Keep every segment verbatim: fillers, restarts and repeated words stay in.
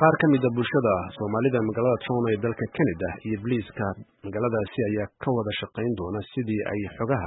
qaar ka mid ah bulshada Soomaalida magaalada Toronto ee dalka Canada iyo Bliska magaaladaasi ayaa ka wada shaqeyn doona sidii ay xogaha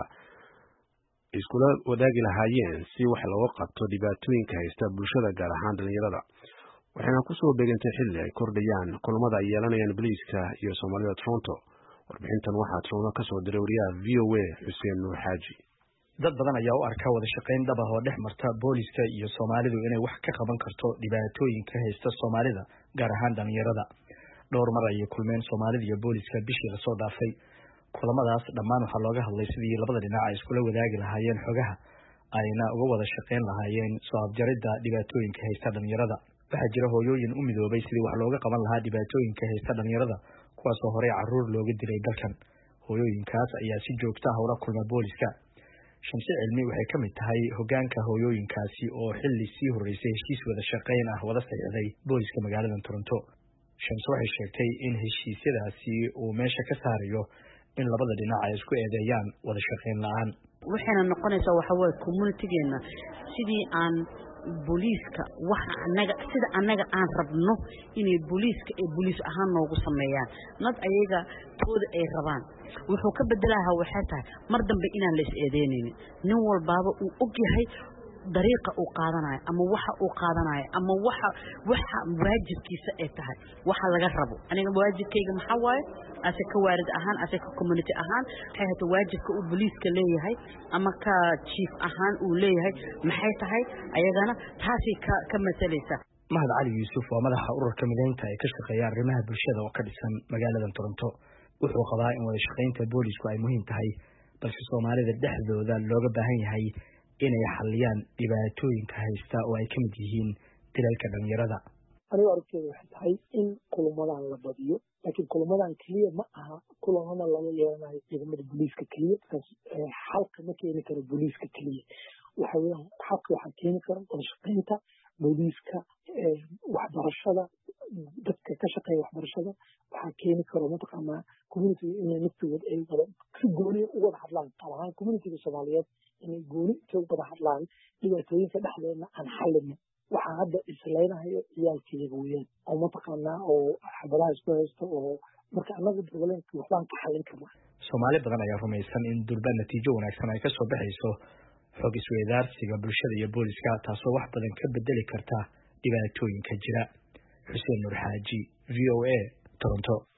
iskula wadaagi lahaayeen si wax looga qabto dhibaatooyinka haysta bulshada gaar ahaan dhalinyarada. Waxayna ku soo beegantay xilli ay kordhayaan kulamada ay yeelanayaan Bliska iyo Soomaalida Toronto. Warbixintan waxaa Toronto ka soo diray wariyaha V O A Xuseen Nuur Xaaji. dad badan ayaa u arka wada shaqeyn dhab ah oo dhex marta booliska iyo Soomaalidu inay wax ka qaban karto dhibaatooyinka haysta Soomaalida gaar ahaan dhalinyarada. dhowr mar ay kulmeen Soomaalida iyo booliska bishii la soo dhaafay. kulamadaas dhammaan waxaa looga hadlay sidii labada dhinac ay iskula wadaagi lahaayeen xogaha ayna uga wada shaqeyn lahaayeen soo afjaridda dhibaatooyinka haysta dhalinyarada. waxaa jira hooyooyin u midoobay sidii wax looga qaban lahaa dhibaatooyinka haysta dhalinyarada kuwaasoo horey caruur looga dilay dalkan. hooyooyinkaas ayaa si joogto ah ula kulma booliska. Shamsi Cilmi waxay ka mid tahay hoggaanka hooyooyinkaasi oo xilli sii horeysay heshiis wada shaqeyn ah wada saxiixday booliska magaalada Toronto. Shamsi waxay sheegtay in heshiisyadaasi uu meesha ka saarayo in labada dhinac ay isku eedeeyaan wada shaqeyn la'aan. waxayna noqonaysaa waxa weeye community-geena sidii aan booliska waxa anaga sida anaga aan rabno inay booliska ee booliis ahaan noogu sameeyaan nad ayaga tooda ay rabaan. wuxuu ka bedelaha waxay tahay mar dambe inaan la is eedeynaynin nin walbaaba uu og yahay dariiqa uu qaadanayo ama waxa uu qaadanayo ama waxa waxa waajibkiisa ay tahay waxa laga rabo. aniga waajibkayga maxaa waaye ase ka waarid ahaan ase ka community ahaan waxay hata waajibka uu booliiska leeyahay ama ka chief ahaan uu leeyahay maxay tahay ayagana taasi ka ka masalaysa. Mahad Cali Yuusuf waa madaxa ururka mideynta ee ka shaqeeya arrimaha bulshada oo ka dhisan magaalada Toronto. wuxuu qabaa in wada shaqeynta boolisku ay muhiim tahay balse Soomaalida dhexdooda looga baahan yahay inay xaliyaan dhibaatooyinka haysta oo ay ka mid yihiin dilalka dhalinyarada. anigu aragtida waxay tahay in kulamadan la badiyo laakiin kulamadan kaliya ma aha kulamada laga yeelanayo ciidamada booliiska kaliya xalka ma keeni karo booliiska kaliya. waxa weeyaan xalka waxaa keeni kara wada shaqeynta booliiska waxbarashada dadka ka shaqeeya waxbarashada waxaa keeni karo mataqaanaa community inay naftooda ay wada si gooni u wada hadlaan qaab ahaan communityga Soomaaliyeed inay gooni inta u wada hadlaan dhibaatooyinka dhexdeedna aan xallinin. waxaa hadda isleynahayo ciyaalkeyga weeyaan oo mataqaanaa oo xabadaha isku haysta oo marka anagu dabalenka waxbaan ka xallin karnaa. Soomaali badan ayaa rumaysan in durba natiijo wanaagsan ay ka soo baxayso xog isweydaarsiga bulshada iyo booliska taasoo wax badan ka bedeli karta dhibaatooyinka jira. Xuseen Nuur Xaaji, V O A, Toronto.